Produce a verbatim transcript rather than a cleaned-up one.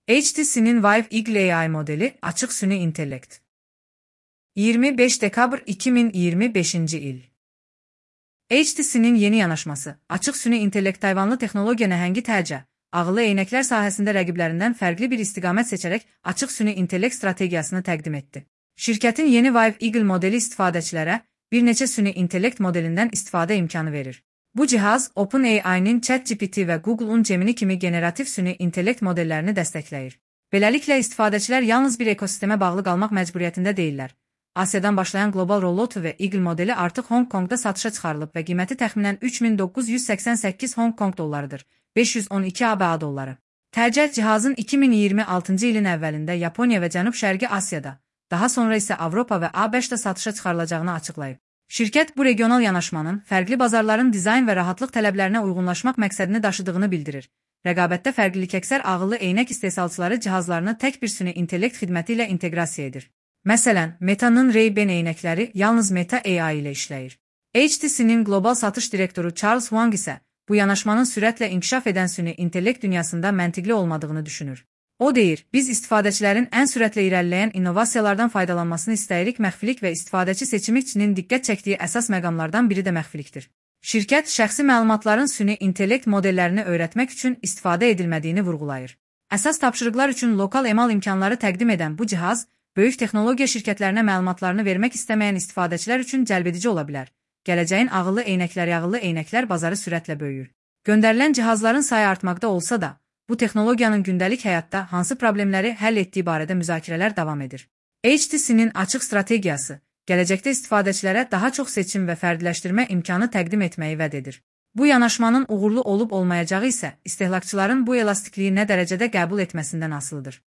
H T C'nin Vive Eagle A I modeli açıq süni intellekt. iyirmi beş dekabr iki min iyirmi beşinci il. H T C'nin yeni yanaşması, açıq süni intellekt tayvanlı texnologiya nəhəngi təcə, ağıllı eynəklər sahəsində rəqiblərindən fərqli bir istiqamət seçərək açıq süni intellekt strategiyasını təqdim etdi. Şirkətin yeni Vive Eagle modeli istifadəçilərə bir neçə süni intellekt modelindən istifadə imkanı verir. Bu cihaz, OpenAI'nin ChatGPT və Google'un Gemini kimi generativ süni intellekt modellərini dəstəkləyir. Beləliklə, istifadəçilər yalnız bir ekosistemə bağlı qalmaq məcburiyyətində deyillər. Asiyadan başlayan qlobal rolloutu və Eagle modeli artıq Hong Kongda satışa çıxarılıb və qiyməti təxminən üç min doqquz yüz səksən səkkiz Hong Kong dollarıdır, beş yüz on iki ABA dolları. Tərcih cihazın iki min iyirmi altıncı ilin əvvəlində Yaponiya və Cənub-Şərqi Asiyada, daha sonra isə Avropa və A beşdə satışa çıxarılacağını açıqlayıb. Şirkət bu regional yanaşmanın fərqli bazarların dizayn və rahatlıq tələblərinə uyğunlaşmaq məqsədini daşıdığını bildirir. Rəqabətdə fərqlilik əksər ağıllı eynək istehsalçıları cihazlarını tək bir süni intellekt xidməti ilə inteqrasiya edir. Məsələn, Meta'nın Ray-Ban eynəkləri yalnız Meta A I ilə işləyir. H T C'nin qlobal satış direktoru Charles Wang isə bu yanaşmanın sürətlə inkişaf edən süni intellekt dünyasında məntiqli olmadığını düşünür. O deyir, biz istifadəçilərin ən sürətlə irəliləyən innovasiyalardan faydalanmasını istəyirik. Məxfilik və istifadəçi seçimçinin diqqət çəkdiyi əsas məqamlardan biri də məxfilikdir. Şirkət şəxsi məlumatların süni intellekt modellərini öyrətmək üçün istifadə edilmədiyini vurğulayır. Əsas tapşırıqlar üçün lokal emal imkanları təqdim edən bu cihaz, böyük texnologiya şirkətlərinə məlumatlarını vermək istəməyən istifadəçilər üçün cəlbedici ola bilər. Gələcəyin ağıllı eynəkləri ağıllı eynəklər bazarı sürətlə böyüyür. Göndərilən cihazların sayı artmaqda olsa da, bu texnologiyanın gündəlik həyatda hansı problemləri həll etdiyi barədə müzakirələr davam edir. H T C'nin açıq strategiyası, gələcəkdə istifadəçilərə daha çox seçim və fərdiləşdirmə imkanı təqdim etməyi vəd edir. Bu yanaşmanın uğurlu olub olmayacağı isə istehlakçıların bu elastikliyi nə dərəcədə qəbul etməsindən asılıdır.